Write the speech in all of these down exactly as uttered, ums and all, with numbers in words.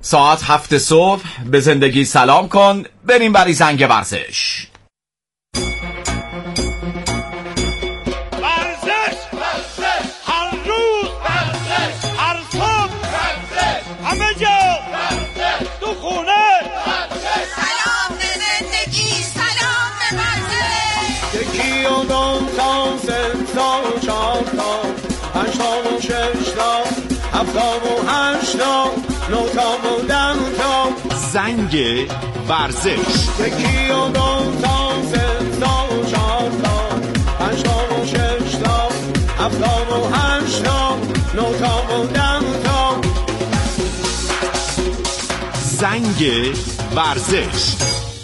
ساعت هفت صبح به زندگی سلام کن، بریم بری زنگ ورزش. ورزش ورزش هر روز ورزش هر صبح ورزش همه جا ورزش تو خونه ورزش. سلام به زندگی، سلام به ورزش. یکی و دو تا سه تا چهار تا پنج تا و شش تا هفت تا و هشت تا نه تا و ده تا زنگ ورزش. یکی و دو تا سه تا و چهار تا پنج تا و شش تا هفت تا و هشت تا نه تا و ده تا زنگ ورزش.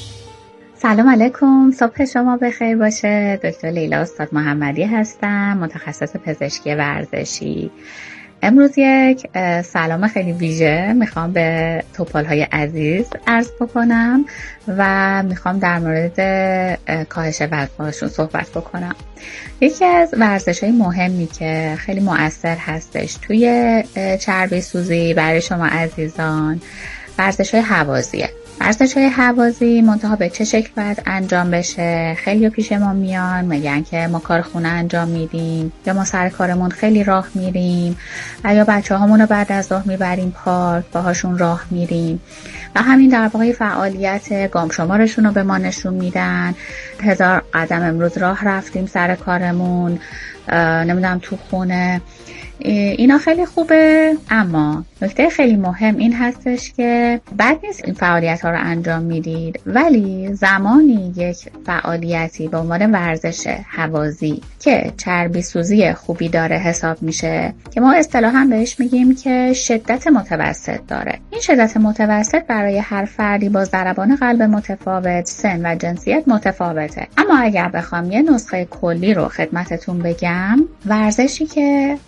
سلام علیکم، صبح شما بخیر باشه. دکتر لیلا استاد محمدی هستم، متخصص پزشکی ورزشی. امروز یک سلام خیلی ویژه میخوام به توپال‌های عزیز عرض بکنم و میخوام در مورد کاهش وزنشون صحبت بکنم. یکی از ورزش‌های مهمی که خیلی مؤثر هستش توی چربی سوزی برای شما عزیزان، ورزش‌های هوازیه. ورزش‌های هوازی منتها به چه شکل باید انجام بشه؟ خیلی پیش ما میان میگن که ما کار خونه انجام میدیم یا ما سر کارمون خیلی راه میریم و یا بچه‌هامون رو بعد از ظهر میبریم پارک باهاشون راه میریم و همین در واقع فعالیت گام شمارشون رو به ما نشون میدن. هزار قدم امروز راه رفتیم سر کارمون، نمیدونم تو خونه. اینا خیلی خوبه، اما نکته خیلی مهم این هستش که بد نیست این فعالیت ها رو انجام میدید، ولی زمانی یک فعالیتی به عنوان ورزش هوازی که چربی سوزی خوبی داره حساب میشه که ما اصطلاحاً بهش میگیم که شدت متوسط داره. این شدت متوسط برای هر فردی با ضربان قلب متفاوت، سن و جنسیت متفاوته. اما اگر بخوام یه نسخه کلی رو خدمتتون بگم، ورزشی که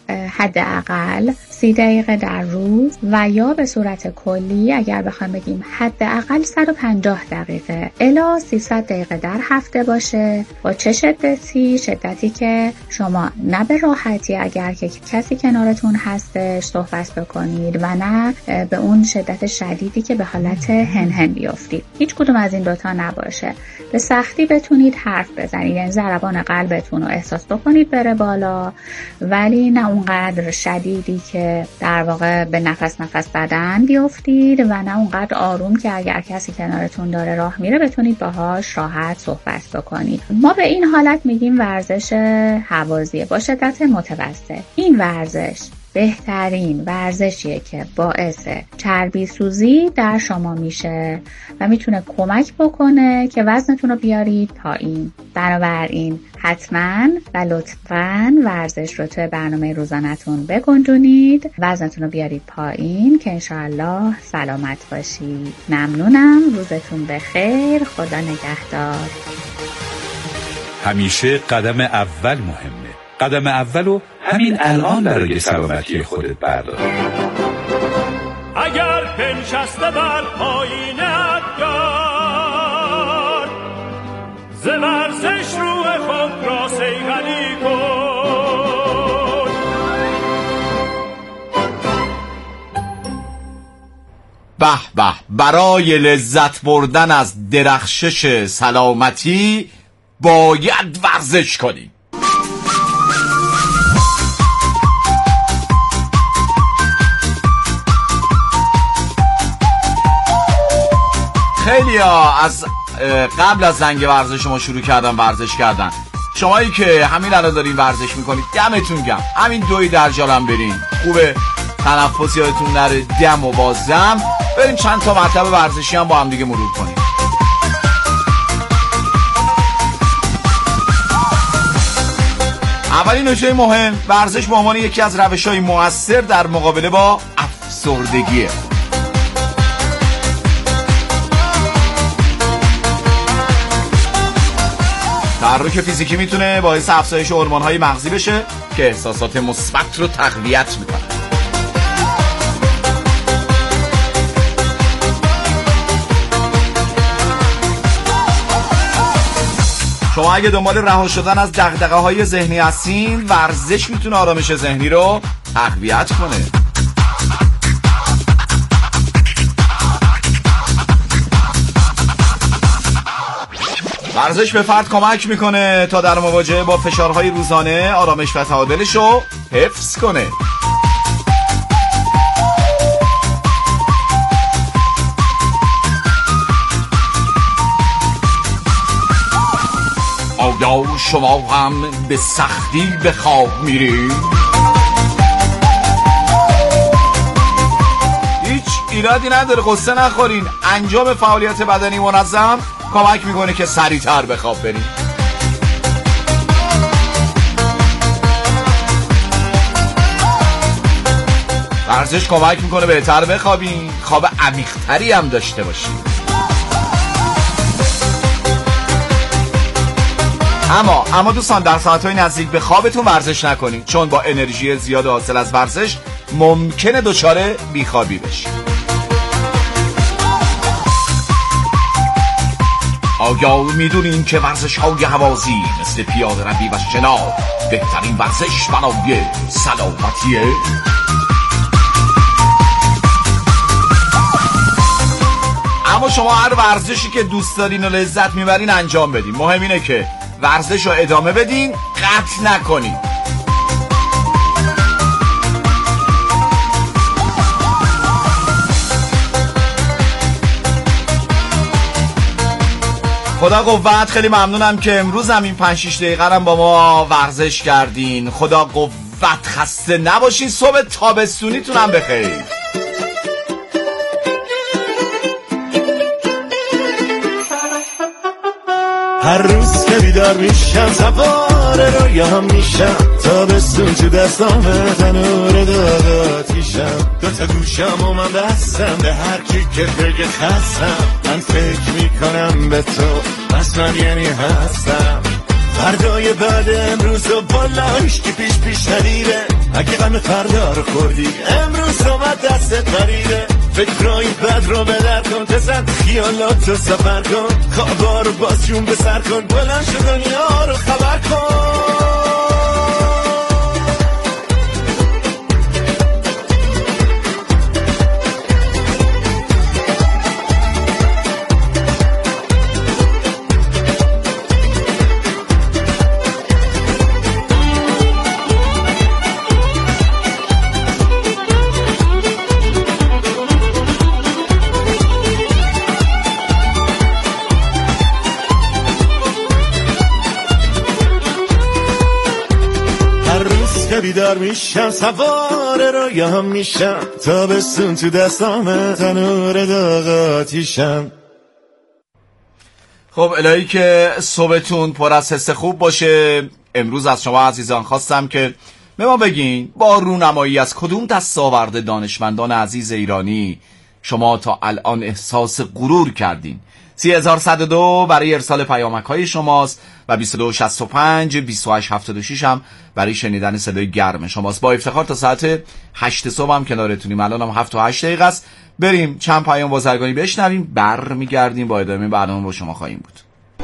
حداقل سی دقیقه در روز و یا به صورت کلی اگر بخوام بگیم حداقل صد و پنجاه دقیقه الی سیصد دقیقه در هفته باشه. با چه شدتی؟ شدتی که شما نه به راحتی اگر که کسی کنارتون هستش صحبت بکنید و نه به اون شدت شدیدی که به حالت هنهن بیافتید. هیچ کدوم از این دوتا نباشه. به سختی بتونید حرف بزنید، یعنی ضربان قلبتون رو احساس بکنید بره بالا، ولی نه اونقدر شدیدی که در واقع به نفس نفس زدن بیافتید و نه اونقدر آروم که اگر کسی کنارتون داره راه میره بتونید باهاش راحت صحبت بکنید. ما به این حالت میگیم ورزش هوازی با شدت متوسط. این ورزش بهترین ورزشیه که باعث چربی سوزی در شما میشه و میتونه کمک بکنه که وزنتون رو بیارید پایین. بنابراین حتما و لطفاً ورزش رو توی برنامه روزانه‌تون بگنجونید، وزنتون رو بیارید پایین که انشاءالله سلامت باشید. ممنونم، روزتون بخیر، خدا نگهدار. همیشه قدم اول مهمه. قدم اولو همین الان برای سلامتی خودت بردار. اگر پنشسته بر پایین افکار ز ورزش روح خود را صیقلی کن. به به، برای لذت بردن از درخشش سلامتی باید ورزش کنی. خیلی ها از قبل از زنگ ورزش ما شروع کردن ورزش کردن. شمایی که همین الان دارین ورزش میکنید دمتون گرم. همین دوی در جالم برین، خوبه تنفس یادتون نره، دم و بازم بریم چند تا مرتبه ورزشی هم با هم دیگه مرور کنیم. اولین نکته مهم، ورزش به عنوان یکی از روش‌های مؤثر در مقابله با افسردگیه. تحرک فیزیکی میتونه باعث افزایش هورمون‌های مغزی بشه که احساسات مثبت رو تقویت میکنه. شما اگه دنبال رها شدن از دغدغه‌های ذهنی هستین، ورزش میتونه آرامش ذهنی رو تقویت کنه. ورزش به فرد کمک میکنه تا در مواجهه با فشارهای روزانه آرامش و تعادلش رو حفظ کنه. آیا شما هم به سختی به خواب میرید؟ هیچ ایرادی نداره، قصه نخورین. انجام فعالیت بدنی منظم کمک میکنه که سریعتر به خواب برین. ورزش کمک میکنه بهتر بخوابین، خواب عمیق‌تری هم داشته باشین. اما اما دوستان در ساعت‌های نزدیک به خوابتون ورزش نکنید، چون با انرژی زیاد حاصل از ورزش ممکنه دچار بیخوابی بشید. آیا میدونین که ورزش‌های هوازی مثل پیاده روی و شنا بهترین ورزش برای سلامتیه؟ اما شما هر ورزشی که دوست دارین و لذت میبرین انجام بدین. مهم اینه که ورزش رو ادامه بدین، قطع نکنین. خدا قوت. خیلی ممنونم که امروز هم این پنج شش دقیقه هم با ما ورزش کردین. خدا قوت. خسته نباشین. صبح تابستونیتون هم بخیر. هر روز که بیدار میشم سوار رویام میشم، تابستون تو دستامه تنور داداتیشم، دوتا گوشم و من بستم به هر کی که بگه خستم، من فکر میکنم به تو بس من یعنی هستم. فردای بعد امروز و بالاش که پیش پیش ندیره، اگه غم فردا رو خوردی امروز اومد دستت بریده، فکرای بد رو به در کن، تزد خیالات رو سفر کن، خوابا رو باز جون به سر کن، بلند شو دنیا رو خبر کن. بیدار میشم سوار رویام میشم، تابستون تو دستامه تنور داغاتیشم. خب الهی که صبحتون پر از حس خوب باشه. امروز از شما عزیزان خواستم که به ما بگین با رونمایی از کدوم دستاورد دانشمندان عزیز ایرانی شما تا الان احساس غرور کردین. سی هزار و صد و دو برای ارسال پیامک های شماست و بیست و دو شصت و پنج بیست و هشت هفتاد و شش هم برای شنیدن صدای گرم شماست. با افتخار تا ساعت هشت صبح هم کنارتونیم. الان هم هفت و هشت دقیقه است. بریم چند پیام بازرگانی بشنویم، بر میگردیم با ادامه برنامه با شما خواهیم بود.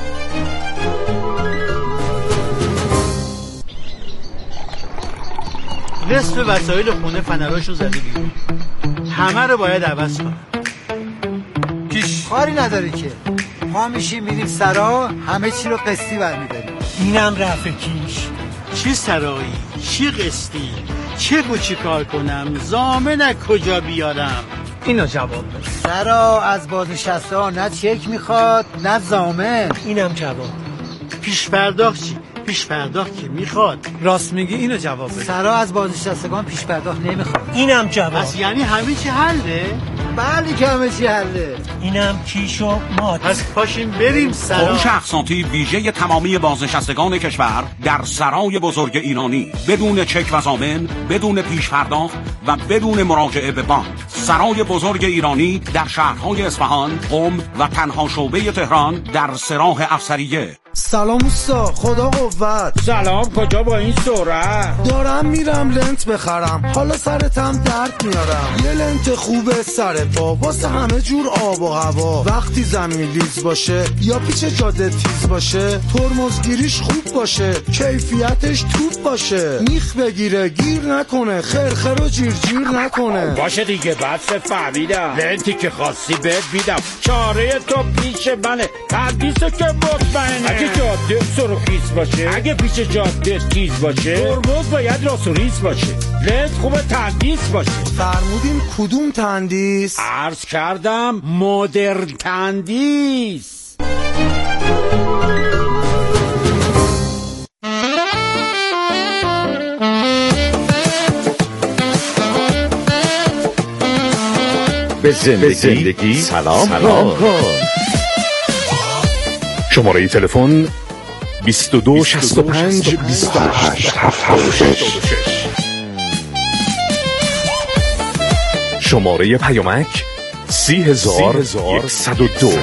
نصف وسایل خونه فنراشو زده بیرون، همه رو باید عوض کنم. کیش کاری نداره که ما میشیم میریم سرا، همه چی رو قسطی برمیداریم. اینم رفع کیش. چی سرایی؟ چی قسطی؟ چه و چی کار کنم؟ ضامن کجا بیارم؟ اینو جواب بده. سرا از بازنشسته ها نه چک میخواد نه ضامن. اینم جواب. پیش پرداخت چی؟ پیش پرداخت که میخواد. راست میگی، اینو جواب بده. سرا از بازنشستگان پیش پرداخت نمیخواد. اینم جواب. پس یعنی همه چی حله؟ بله که همه چی حله. اینم کیش و مات. پس پاشیم بریم سرا. فروش اقساطی ویژه تمامی بازنشستگان کشور در سرای بزرگ ایرانی، بدون چک و ضامن، بدون پیش پرداخت و بدون مراجعه به بانک. سرای بزرگ ایرانی در شهرهای اصفهان، قم و تنها شعبه تهران در سراح افسریه. سلام اوستا، خدا قوت. سلام، کجا با این سرعت؟ دارم میرم لنت بخرم، حالا سرتم درد میارم. یه لنت خوبه سر پا واسه همه جور آب و هوا. وقتی زمین لیز باشه یا پیچ جاده تیز باشه، ترمزگیریش خوب باشه، کیفیتش توپ باشه. میخ بگیره گیر نکنه، خرخر و جیر جیر نکنه. باشه دیگه، بس فهمیدم. لنتی که خواستی بهت میدم، چاره تو پیش منه. تندیسو که مطمئنه. اگه جاده سرخیز باشه، اگه پیش جاده تیز باشه، ترمز باید راست و ریز باشه. لنت خوبه تندیس باشه. فرمودین کدوم تندیس؟ عرض کردم مدرن تندیس. به زندگی, زندگی سلام, سلام کن. شماره تلفن بیست و دو شصت و پنج بیست و هشت هفتاد و شش. شماره پیامک سی هزار یکصد و دو.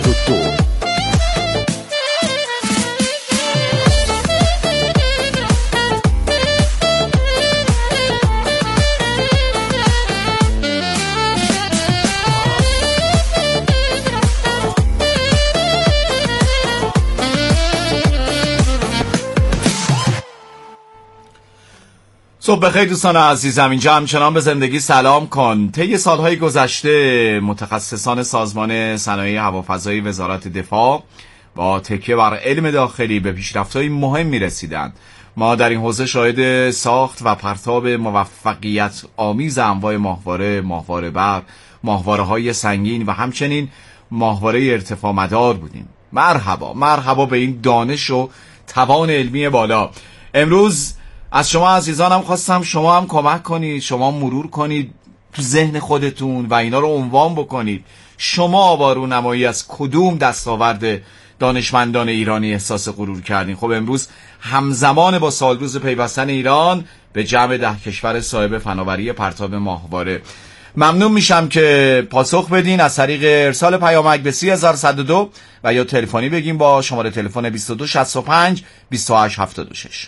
صبح بخیر دوستان عزیزم، اینجا همچنان به زندگی سلام کن. طی سالهای گذشته متخصصان سازمان صنایع هوافضایی وزارت دفاع با تکیه بر علم داخلی به پیشرفت‌های مهمی رسیدند. ما در این حوزه شاهد ساخت و پرتاب موفقیت آمیز انواع ماهواره، ماهواره بر، ماهواره‌های سنگین و همچنین ماهواره ارتفاع مدار بودیم. مرحبا مرحبا به این دانش و توان علمی بالا. امروز از شما عزیزانم خواستم شما هم کمک کنید، شما مرور کنید تو ذهن خودتون و اینا رو عنوان بکنید. شما با رونمایی از کدوم دستاورد دانشمندان ایرانی احساس غرور کردین؟ خب امروز همزمان با سالروز پیوستن ایران به جمع ده کشور صاحب فناوری پرتاب ماهواره. ممنون میشم که پاسخ بدین از طریق ارسال پیامک به سی هزار صد و دو و یا تلفنی بگیم با شماره تلفن بیست و دو شصت و پنج بیست و هشت هفتاد و شش.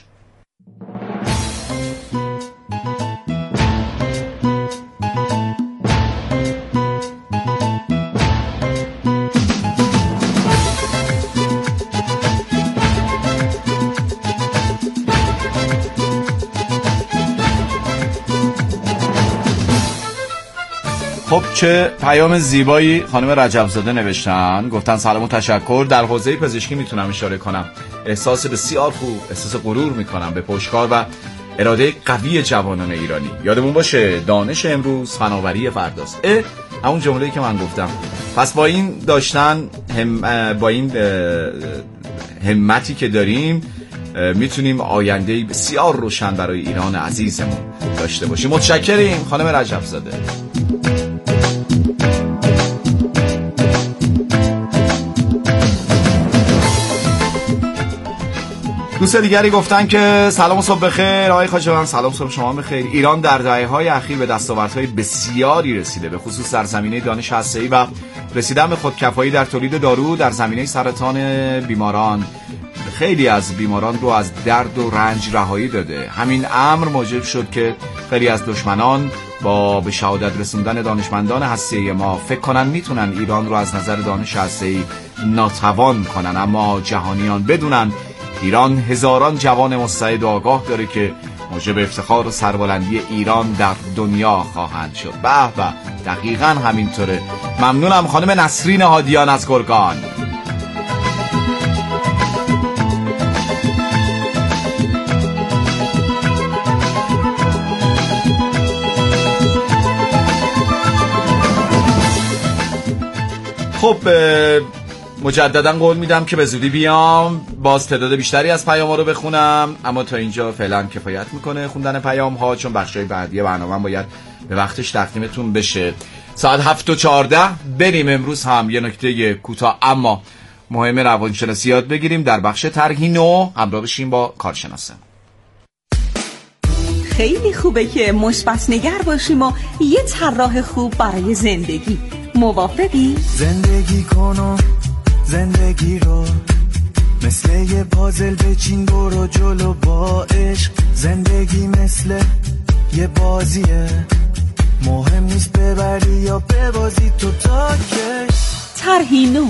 خب چه پیام زیبایی خانم رجبزاده نوشتن. گفتن سلام و تشکر. در حوزه پزشکی میتونم اشاره کنم، احساس بسیار خوب، احساس غرور میکنم به پشتکار و اراده قوی جوانان ایرانی. یادمون باشه دانش امروز فناوری فرداست. اه همون جمله‌ای که من گفتم. پس با این داشتن هم با این همتی که داریم میتونیم آینده‌ای بسیار روشن برای ایران عزیزمون داشته باشیم. متشکریم خانم رجبزاده. دوست دیگری گفتن که سلام و صبح بخیر آقای خواجه‌بند. سلام صبح شما بخیر. ایران در دهه‌های اخیر به دستاوردهای بسیاری رسیده، به خصوص در زمینه دانش هسته‌ای و رسیدن به خودکفایی در تولید دارو. در زمینه سرطان بیماران خیلی از بیماران رو از درد و رنج رهایی داده. همین امر موجب شد که خیلی از دشمنان با به شهادت رسوندن دانشمندان هسته‌ای ما فکر کنن میتونن ایران رو از نظر دانش هسته‌ای ناتوان کنن، اما جهانیان بدونن ایران هزاران جوان مستعد و آگاه داره که موجب افتخار و سربلندی ایران در دنیا خواهند شد. به به دقیقاً همینطوره. ممنونم خانم نسرین هادیان از گرگان. خب مجددا قول میدم که به زودی بیام، باز تعداد بیشتری از پیام‌ها رو بخونم، اما تا اینجا فعلا کفایت میکنه خوندن پیام‌ها، چون بخشای بعدی برنامه باید به وقتش تقدیمتون بشه. ساعت هفت و چهارده بریم امروز هم یه نکته کوتاه اما مهم روانشناسی یاد بگیریم. در بخش طرحی نو همراه بشیم با کارشناسه. خیلی خوبه که مثبت نگر باشیم و یه طراح خوب برای زندگی. موافقی؟ زندگی کنم زندگی رو مثل یه پازل بچین برو جلو با عشق. زندگی مثل یه بازیه، مهم نیست ببری یا ببازی تو تا که طرحی نو.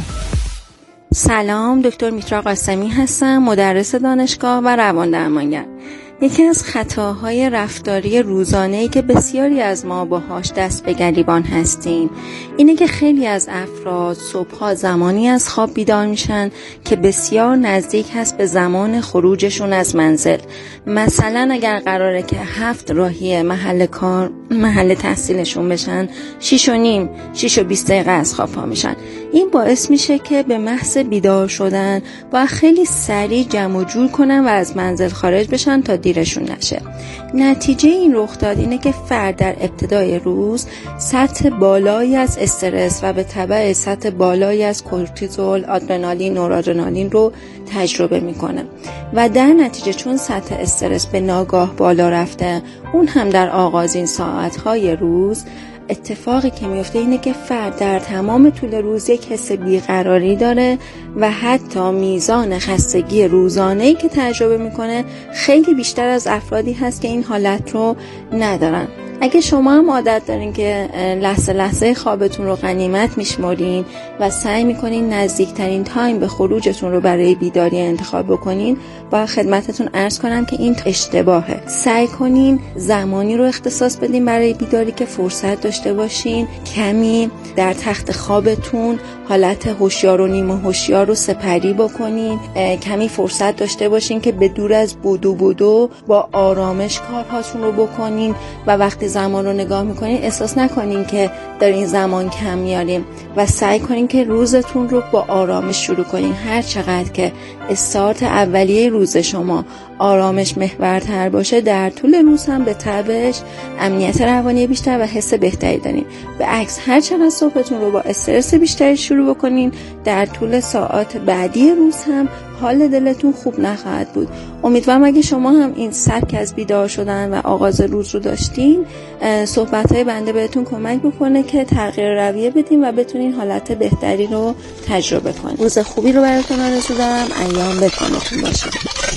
سلام، دکتر میترا قاسمی هستم، مدرس دانشگاه و روان درمانگر. یکی از خطاهای رفتاری روزانه‌ای که بسیاری از ما باهاش دست به گریبان هستیم اینه که خیلی از افراد صبح‌ها زمانی از خواب بیدار میشن که بسیار نزدیک هست به زمان خروجشون از منزل. مثلا اگر قراره که هفت راهی محل کار محل تحصیلشون بشن، شیش و نیم شیش و بیست دقیقه از خواب پا میشن. این باعث میشه که به محض بیدار شدن با خیلی سریع جمع و جور کنن و از منزل خارج بشن تا دیرشون نشه. نتیجه این رخداد اینه که فرد در ابتدای روز سطح بالایی از استرس و به تبع سطح بالایی از کورتیزول، آدرنالین، نورادرنالین رو تجربه میکنه و در نتیجه چون سطح استرس به ناگاه بالا رفته، اون هم در آغازین ساعتهای روز، اتفاقی که میفته اینه که فرد در تمام طول روز یک حس بیقراری داره و حتی میزان خستگی روزانه‌ای که تجربه میکنه خیلی بیشتر از افرادی هست که این حالت رو ندارن. اگه شما هم عادت دارین که لحظه لحظه خوابتون رو غنیمت میشمارین و سعی میکنین نزدیکترین تایم به خروجتون رو برای بیداری انتخاب بکنین، با خدمتتون عرض کنم که این اشتباهه. سعی کنین زمانی رو اختصاص بدین برای بیداری که فرصت داشته باشین کمی در تخت خوابتون حالت هوشیار و نیمه هوشیار رو سپری بکنین، کمی فرصت داشته باشین که به دور از بودو بودو با آرامش کارهاتون رو بکنین و وقتی زمان رو نگاه میکنین احساس نکنین که دارین زمان کم میارین و سعی کنین که روزتون رو با آرامش شروع کنین. هر چقدر که استارت اولیه روز شما آرامش محورتر باشه، در طول روز هم به تبعش امنیت روانی بیشتر و حس بهتری دارین. به عکس هر چقدر صبحتون رو با استرس بیشتری شروع بکنین، در طول ساعات بعدی روز هم حال دلتون خوب نخواهد بود. امیدوارم اگه شما هم این سبک از بیدار شدن و آغاز روز رو داشتین، صحبت‌های بنده بهتون کمک بکنه که تغییر رویه بدین و بتونین حالت بهتری رو تجربه کنین. روز خوبی رو براتون آرزو دارم. ایام بتونتون باشه.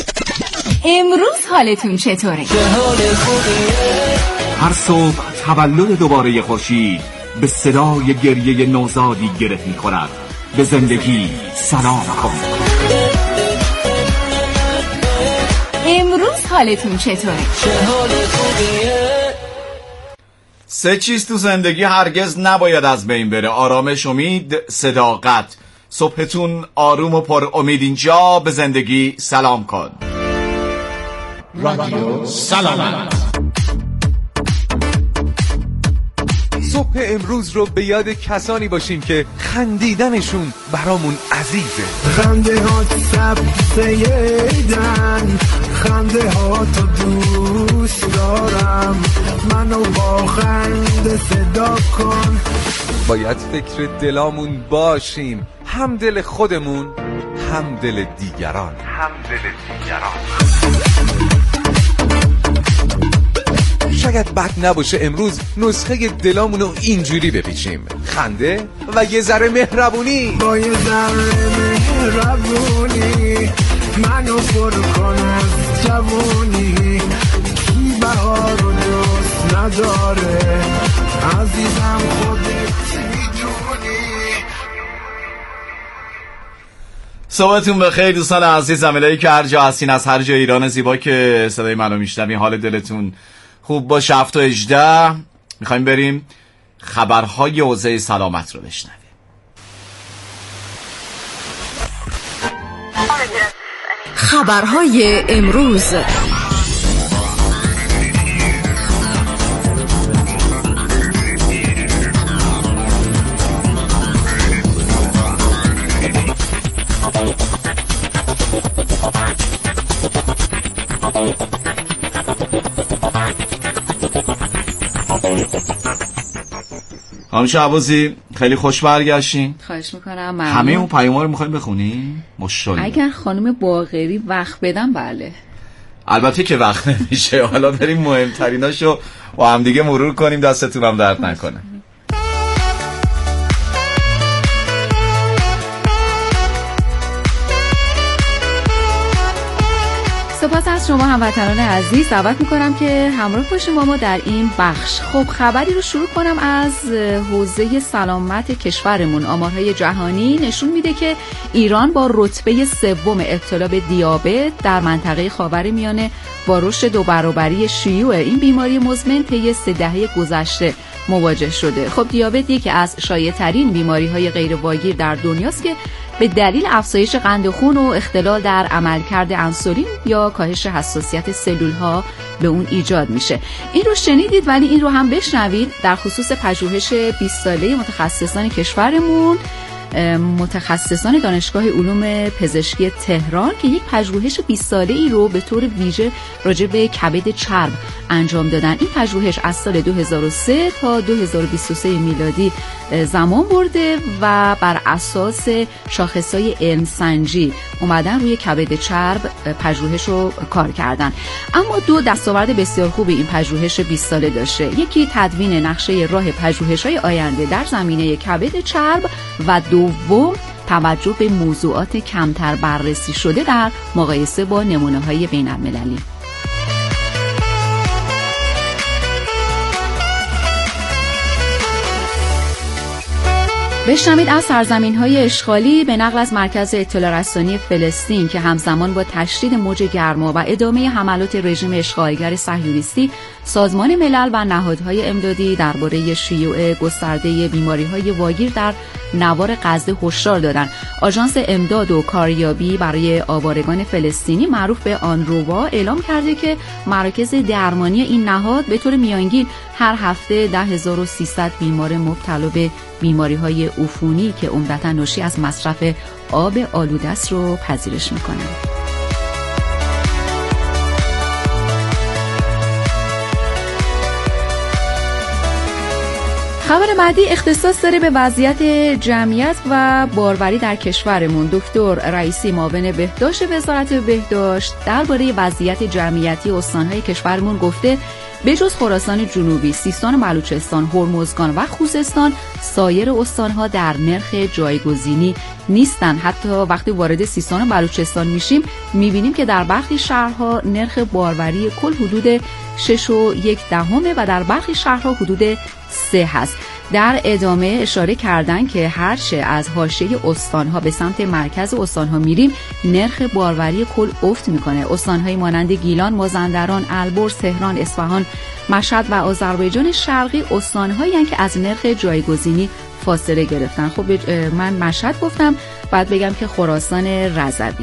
امروز حالتون چطوره؟ هر صبح تولد دوباره خورشید به صدای گریه نوزادی گره می‌خورد. به زندگی سلام کن. امروز حالتون چطوره؟ سه چیز تو زندگی هرگز نباید از بین بره: آرامش، امید، صداقت. صبحتون آروم و پر امید. اینجا به زندگی سلام کن. رادیو سلام. صبح امروز رو به یاد کسانی باشیم که خندیدنشون برامون عزیزه. خنده ها سبزه ایدن، خنده ها تو دوست دارم، منو با خنده صدا کن. باید فکر دلامون باشیم، هم دل خودمون هم دل دیگران. هم دل دیگران. شاید بد نباشه امروز نسخه دلامون رو اینجوری بپیچیم: خنده و یه ذره مهربونی. با یه ذره مهربونی منو پر کن از جوونی. کی بهار رو دوست نداره عزیزم، خودت میدونی. صبحتون بخیر دوستان عزیزم. الهی که هر جا هستین، از هر جا ایران زیبا که صدای منو میشنوین، حال دلتون خوب باشه. هفت و هجده میخوایم بریم خبرهای حوزه سلامت رو بشنویم. خبرهای امروز. خانم شعبازی خیلی خوش برگشتین. خواهش میکنم. ممنون. همه اون پیام‌ها رو میخوایم بخونیم؟ ماشاءالله. اگر خانم باقری وقت بدم بله. البته که وقت نمیشه. حالا بریم مهمتریناشو با هم دیگه مرور کنیم، دستتون هم درد نکنه. سپاس از شما هموطنان عزیز. دعوت میکنم که همراه باشیم با ما در این بخش. خب خبری رو شروع کنم از حوزه سلامت کشورمون. آمارهای جهانی نشون میده که ایران با رتبه سوم ابتلا به دیابت در منطقه خاورمیانه با رشد دو برابری شیوع این بیماری مزمن طی سه دهه گذشته مواجه شده. خب دیابت یکی از شایع‌ترین بیماری‌های غیرواگیر در دنیاست که به دلیل افزایش قند خون و اختلال در عملکرد انسولین یا کاهش حساسیت سلول‌ها به اون ایجاد میشه. این رو شنیدید، ولی این رو هم بشنوید در خصوص پژوهش بیست ساله متخصصان کشورمون، متخصصان دانشگاه علوم پزشکی تهران که یک پژوهش بیست ساله‌ای رو به طور ویژه راجع به کبد چرب انجام دادن. این پژوهش از سال دو هزار و سه تا دو هزار و بیست و سه میلادی زمان برده و بر اساس شاخصهای علم سنجی اومدن روی کبد چرب پژوهش رو کار کردن. اما دو دستاورد بسیار خوب این پژوهش بیست ساله داشته. یکی تدوین نقشه راه پژوهش‌های آینده در زمینه کبد چرب و دوم توجه به موضوعات کمتر بررسی شده در مقایسه با نمونه‌های بین‌المللی. بشنوید از سرزمین‌های اشغالی به نقل از مرکز اطلاع رسانی فلسطین که همزمان با تشدید موج گرما و ادامه حملات رژیم اشغالگر صهیونیستی، سازمان ملل و نهادهای امدادی درباره شیوع گسترده بیماری‌های واگیر در نوار غزه هشدار دادند. آژانس امداد و کاریابی برای آوارگان فلسطینی معروف به آنروا اعلام کرده که مراکز درمانی این نهاد به طور میانگین هر هفته ده هزار و سیصد بیمار مبتلا به بیماری‌های عفونی که عمدتاً ناشی از مصرف آب آلوده است رو پذیرش می‌کنند. خبر بعدی اختصاص داره به وضعیت جمعیت و باروری در کشورمون. دکتر رئیسی معاون بهداشت وزارت بهداشت درباره وضعیت جمعیتی استان‌های کشورمون گفته به جز خراسان جنوبی، سیستان و بلوچستان، هرمزگان و خوزستان، سایر استان‌ها در نرخ جایگزینی نیستن. حتی وقتی وارد سیستان و بلوچستان میشیم میبینیم که در برخی شهرها نرخ باروری کل حدود شش و یک دهمه و در برخی شهرها حدود سه هست. در ادامه اشاره کردن که هرچه از حاشیه استانها به سمت مرکز استانها میریم نرخ باروری کل افت میکنه. استانهای مانند گیلان، مازندران، البرز، تهران، اصفهان، مشهد و آذربایجان شرقی استانهایی هستند که از نرخ جایگزینی فاصله گرفتن. خب من مشهد گفتم، بعد بگم که خراسان رضوی.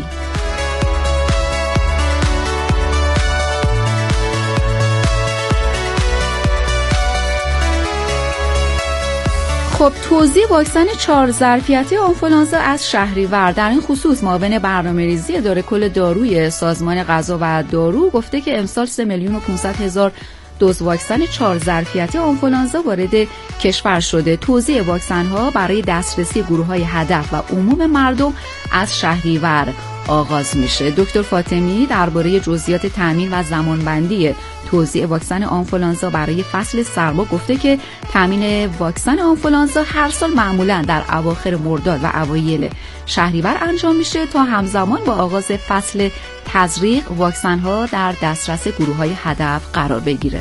خب توزیع واکسن چهار ظرفیتی آنفولانزا از شهریور. در این خصوص معاون برنامه‌ریزی اداره کل داروی سازمان غذا و دارو گفته که امسال سه میلیون و پانصد هزار دوز واکسن چهار ظرفیتی آنفولانزا وارد کشور شده. توزیع واکسن ها برای دسترسی گروه های هدف و عموم مردم از شهریور آغاز میشه. دکتر فاطمی درباره جزئیات تامین و زمانبندی توزیع واکسن آنفولانزا برای فصل سرما گفته که تامین واکسن آنفولانزا هر سال معمولا در اواخر مرداد و اوایل شهریور انجام میشه تا همزمان با آغاز فصل تزریق واکسن ها در دسترس گروه های هدف قرار بگیره.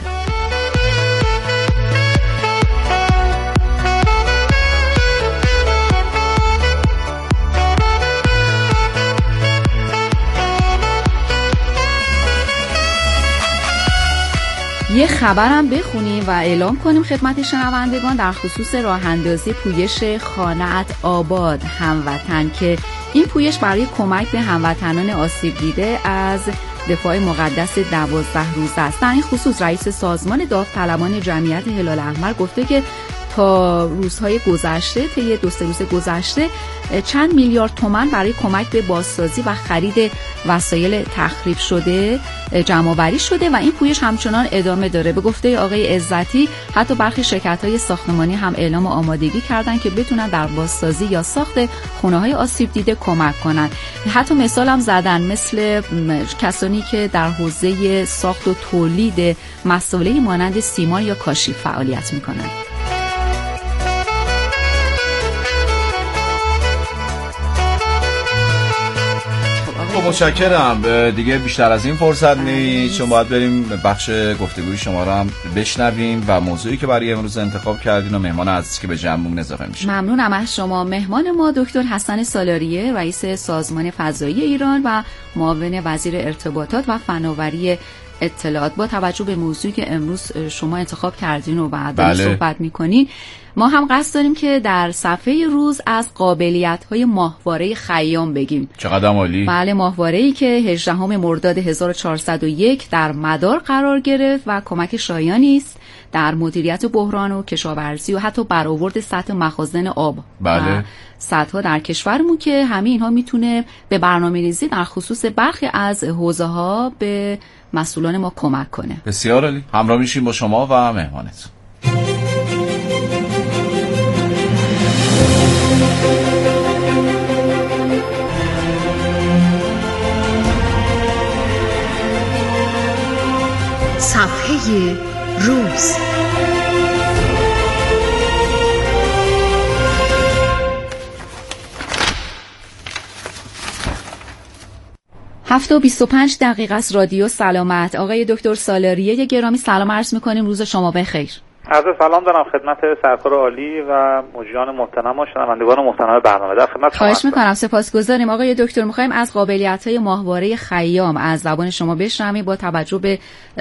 یه خبرم بخونیم و اعلام کنیم خدمت شنوندگان در خصوص راه اندازی پویش خانه‌ات آباد هموطن که این پویش برای کمک به هموطنان آسیب دیده از دفاع مقدس دوازده روزه است. در این خصوص رئیس سازمان داوطلبان جمعیت هلال احمر گفته که تا روزهای گذشته طی دو سه روز گذشته چند میلیارد تومان برای کمک به بازسازی و خرید وسایل تخریب شده جمع‌آوری شده و این پویش همچنان ادامه داره. به گفته آقای عزتی حتی برخی شرکت‌های ساختمانی هم اعلام آمادگی کردن که بتونن در بازسازی یا ساخت خونه‌های آسیب دیده کمک کنن. حتی مثال هم زدن مثل کسانی که در حوزه ساخت و تولید مسائلی مانند سیمان یا کاشی فعالیت می‌کنند. خب خب متشکرم. دیگه بیشتر از این فرصت نیست، چون باید بریم بخش گفتگوی شما رو هم بشنویم و موضوعی که برای امروز انتخاب کردین و مهمان عزیزی که به جمعمون اضافه میشه. ممنونم از شما. مهمان ما دکتر حسن سالاریه، رئیس سازمان فضایی ایران و معاون وزیر ارتباطات و فناوری اطلاعات. با توجه به موضوعی که امروز شما انتخاب کردین و بعد بله. صحبت میکنین، ما هم قصد داریم که در صفحه روز از قابلیت‌های ماهواره خیام بگیم. چقدر عالی. بله، ماهواره‌ای که هجدهم مرداد هزار و چهارصد و یک در مدار قرار گرفت و کمک شایانی است در مدیریت بحران و کشاورزی و حتی برآورد سطح مخازن آب. بله. سطح‌ها در کشورمون که همه اینها میتونه به برنامه‌ریزی در خصوص برخی از حوزه‌ها به مسئولان ما کمک کنه. بسیار عالی. همراه میشیم با شما و مهمانتون. صفحه روز. هفت و بیست و پنج دقیقه است. رادیو سلامت. آقای دکتر سالاریه گرامی سلام عرض میکنیم، روز شما بخیر. عرض سلام دارم خدمت سرکار عالی و مجریان محترم و شنوندگان محترم برنامه. در خدمت شما. خواهش میکنم، سپاسگزاریم. آقای دکتر، میخوایم از قابلیت‌های ماهواره خیام از زبان شما بشنویم با توجه به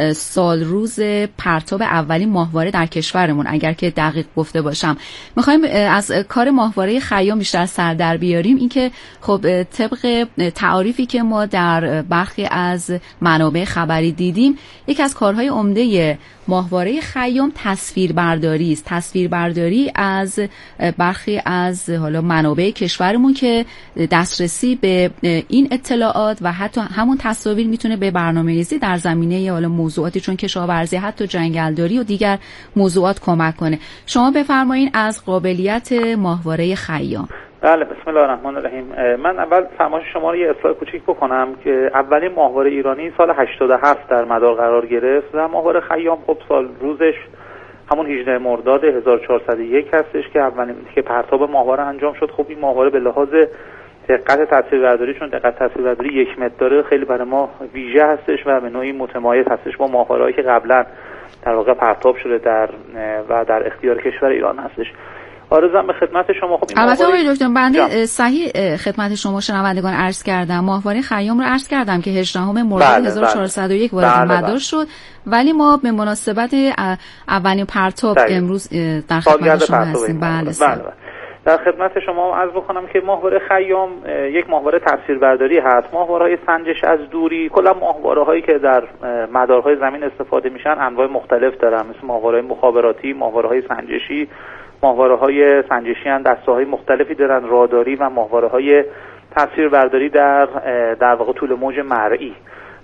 سال روز پرتاب اولین ماهواره در کشورمون. اگر که دقیق گفته باشم، میخوایم از کار ماهواره خیام بیشتر سر در بیاریم. اینکه خب طبق تعاریفی که ما در برخی از منابع خبری دیدیم، یکی از کارهای عمده ماهواره خیام تصویربرداری است. تصویربرداری از برخی از حالا منابع کشورمون که دسترسی به این اطلاعات و حتی همون تصاویر میتونه به برنامه‌ریزی در زمینه حالا موضوعاتی چون کشاورزی، حتی جنگلداری و دیگر موضوعات کمک کنه. شما بفرمایید از قابلیت ماهواره خیام. بله، بسم الله الرحمن الرحیم. من اول فرمایش شما رو یه اصلاح کوچیک بکنم که اولین ماهواره ایرانی سال هشتاد و هفت در مدار قرار گرفت و ماهواره خیام خب سال روزش همون هجدهم مرداد هزار و چهارصد و یک هستش که اولین که پرتاب ماهواره انجام شد. خب این ماهواره به لحاظ دقت تصویربرداری، چون دقت تصویربرداری یک متر داره، خیلی برای ما ویژه هستش و به نوعی متمایز هستش با ماهواره‌ای که قبلا در واقع پرتاب شده در و در اختیار کشور ایران هستش. عرضم به خدمت شما. خب البته آقای دکتر بنده صحیح خدمت شما شنوندگان عرض کردم، ماهواره خیام رو عرض کردم که هجدهم مرداد بله هزار و چهارصد و یک وارد بله مدار شد، ولی ما به مناسبت اولین پرتاب دقیق. امروز در خدمت شما هستیم. بله, بله, بله. در خدمت شما عرض بکنم که ماهواره خیام یک ماهواره تصویربرداری هست. ماهواره‌های سنجش از دوری، کلا ماهواره‌هایی که در مدارهای زمین استفاده میشن انواع مختلف دارن، مثل ماهواره‌های مخابراتی، ماهواره‌های سنجشی. ماهواره‌های سنجشی هم دسته‌های مختلفی دارن، راداری و ماهواره‌های تصویربرداری در در واقع طول موج مرئی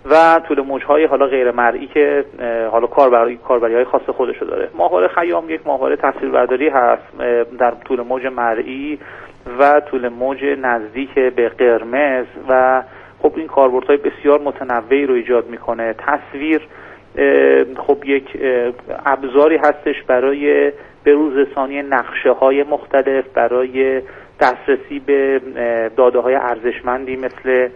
و طول موج‌های حالا غیر مرئی که حالا کاربری کاربری‌های خاص خودشو داره. ماهواره خیام یک ماهواره تصویربرداری هست در طول موج مرئی و طول موج نزدیک به قرمز و خب این کاربردهای بسیار متنوعی رو ایجاد میکنه. تصویر خب یک ابزاری هستش برای بروزرسانی نقشه‌های مختلف، برای دسترسی به داده‌های ارزشمندی مثل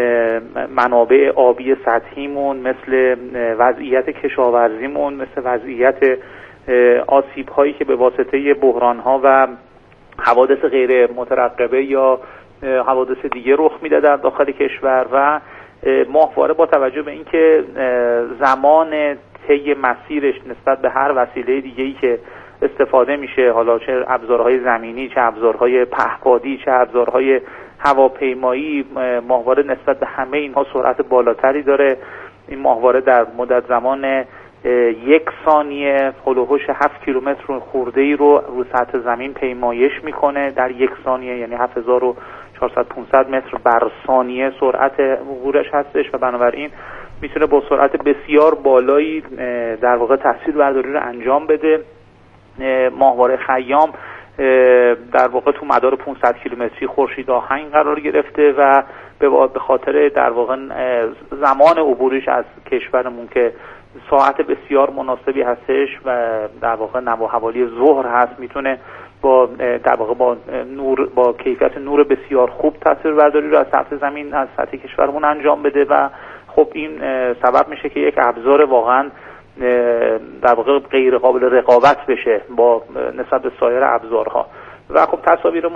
منابع آبی سطحیمون، مثل وضعیت کشاورزیمون، مثل وضعیت آسیب‌هایی که به واسطه بحران‌ها و حوادث غیر مترقبه یا حوادث دیگه رخ میده در داخل کشور. و ماهواره با توجه به اینکه زمان طی مسیرش نسبت به هر وسیله دیگه‌ای که استفاده میشه، حالا چه ابزارهای زمینی، چه ابزارهای پهپادی، چه ابزارهای هواپیمایی، ماهواره نسبت به همه اینها سرعت بالاتری داره. این ماهواره در مدت زمان یک ثانیه هولوحش هفت کیلومتر خورده ای رو رو سطح زمین پیمایش میکنه در یک ثانیه، یعنی هفت هزار و چهارصد پانصد متر بر ثانیه سرعت عبورش هستش و بنابراین میتونه با سرعت بسیار بالایی در واقع تصویربرداری رو انجام بده. ماهواره خیام در واقع تو مدار پانصد کیلومتری خورشید آهنگ قرار گرفته و به خاطر در واقع زمان عبورش از کشورمون که ساعت بسیار مناسبی هستش و در واقع نوا حوالی ظهر هست، میتونه با در واقع با نور با کیفیت نور بسیار خوب تصویربرداری رو از سطح زمین از سطح کشورمون انجام بده و خب این سبب میشه که یک ابزار واقعا در واقع غیر قابل رقابت بشه با نسبت به سایر ابزارها و خب تصاویر